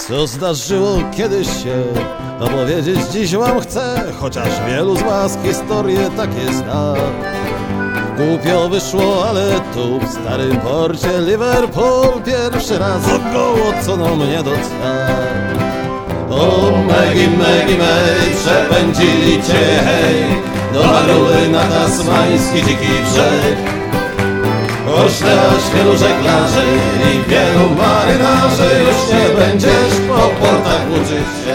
Co zdarzyło kiedyś się opowiedzieć dziś wam chcę, chociaż wielu z was historię takie zna. Głupio wyszło, ale tu w starym porcie Liverpool pierwszy raz ogołocono mnie do cna. O Megi, Megi, Mej, przepędzili cię hej, do Maruły na tasmański dziki brzeg. Ośleasz wielu żeglarzy i wielu marynarzy, już nie będziesz po portach łuczyć